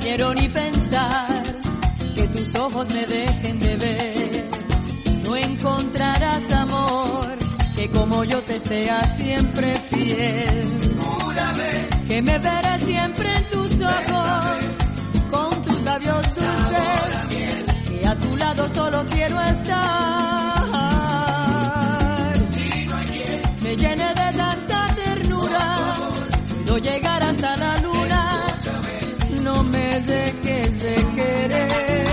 quiero ni pensar que tus ojos me dejen de ver. No encontrarás amor que como yo te sea siempre fiel. Júrame que me veré siempre en tus ojos, con tus labios dulces, que a tu lado solo quiero estar. Me llene de tanta ternura, puedo llegar hasta la luna. No me dejes de querer.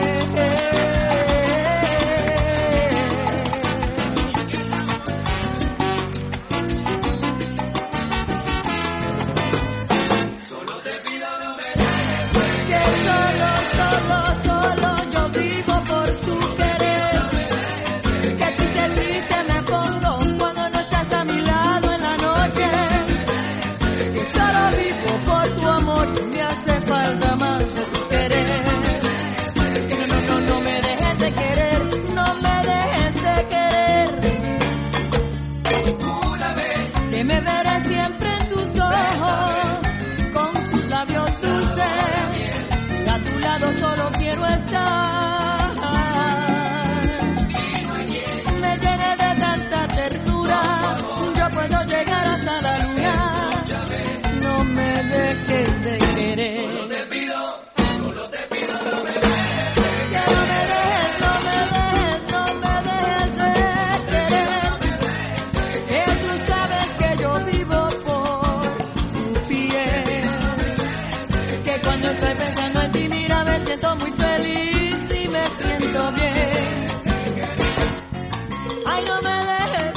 Solo yo vivo por tu querer. Que triste me pongo cuando no estás a mi lado en la noche. Que solo vivo por tu amor, me hace falta más de tu querer. Que no me dejes de querer, no me dejes de querer. Que me veré siempre en tus ojos, con tus labios dulces. Solo quiero estar. Me llene de tanta ternura, yo puedo llegar hasta la luna. No me dejes de querer. Solo te pido, no me dejes. Que no me dejes de querer. Que tú sabes que yo vivo por tu fiel. Que cuando estoy pensando en ti, mira, me siento muy feliz y me siento bien. Ay, no me dejes.